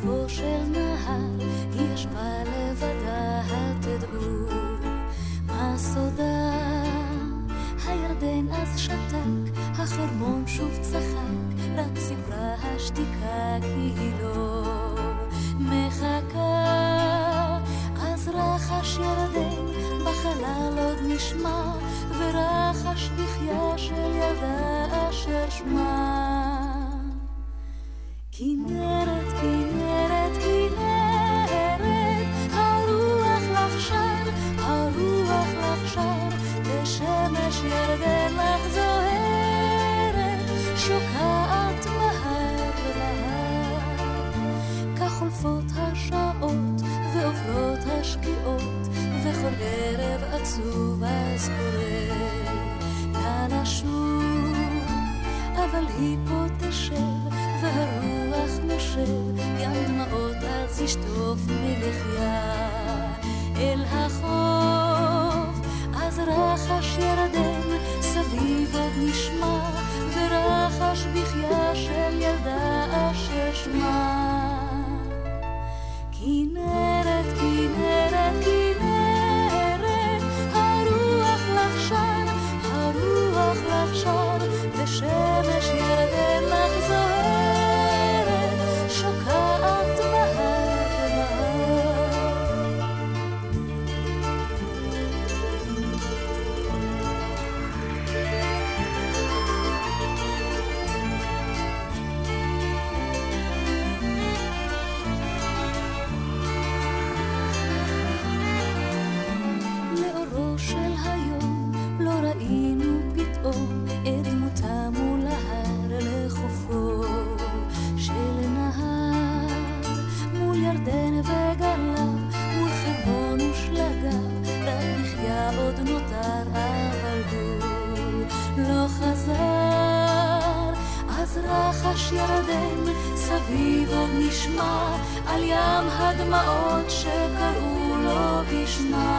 בסופו של נהר היא ישבה לבדה, תדעו מה סודה. הירדן אז שתק, החרמון שוב צחק, רק סיפרה השתיקה כי היא לא מחכה. אז רחש ירדן בחלל עוד נשמע, ורחש בחייה של ילדה אשר שמה כנרת, כנרת, כנרת, הרוח לך שר, הרוח לך שר, ושמש ירדן לך זוהרת, שוקעת מהר להר. כך חולפות השעות ועוברות השקיעות, וכל ערב עצוב אז קורא לה לשוב, אבל היא פה תשב והרוח נושב, ים דמעות אז ישטוף מלחיה אל החוף. אז רחש ירדן סביב עוד נשמע, ורחש בחייה של ילדה אשר שמה כנרת, כנרת, כנרת, הרוח לך שר, הרוח לך שר, ושמש ירדן לך זוהרת, שוקעת מהר להר. לאורו של היום לא ראינו פתאום את דמותה מול ההר, לחופו של נהר, מול ירדן וגליו, מול חרמון ושלגיו, רק בחייה עוד נותר, אבל הוא לא חזר. אז רחש ירדן סביב עוד נשמע, על ים הדמעות שקראו לו בשמה